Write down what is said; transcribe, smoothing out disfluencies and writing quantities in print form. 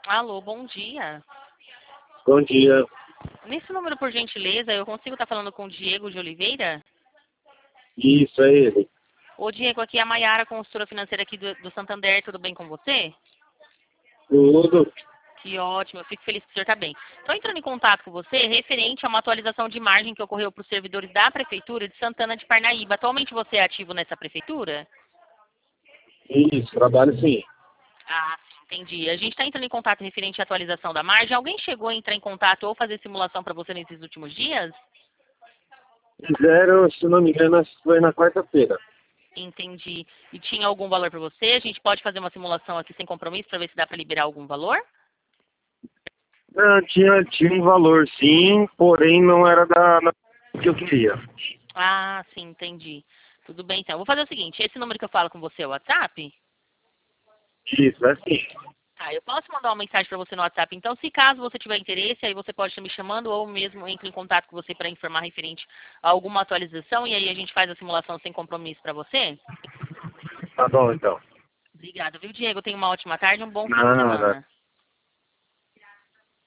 Alô, bom dia. Bom dia. Nesse número, por gentileza, eu consigo estar falando com o Diego de Oliveira? Isso, é ele. Ô, Diego, aqui é a Maiara, consultora financeira aqui do Santander, tudo bem com você? Tudo? Que ótimo, eu fico feliz que o senhor está bem. Estou entrando em contato com você referente a uma atualização de margem que ocorreu para os servidores da Prefeitura de Santana de Parnaíba. Atualmente você é ativo nessa Prefeitura? Isso, trabalho sim. Ah, entendi. A gente está entrando em contato referente à atualização da margem. Alguém chegou a entrar em contato ou fazer simulação para você nesses últimos dias? Fizeram, se não me engano, acho que foi na quarta-feira. Entendi. E tinha algum valor para você? A gente pode fazer uma simulação aqui sem compromisso para ver se dá para liberar algum valor? Não, tinha um valor sim, porém não era da que eu queria. Ah, sim, entendi. Tudo bem, então. Eu vou fazer o seguinte, esse número que eu falo com você é o WhatsApp? Isso, é sim. Tá, eu posso mandar uma mensagem para você no WhatsApp. Então, se caso você tiver interesse, aí você pode estar me chamando ou mesmo entre em contato com você para informar referente a alguma atualização e aí a gente faz a simulação sem compromisso para você? Tá bom, então. Obrigada, viu, Diego? Tenha uma ótima tarde e um bom fim de Nada. semana.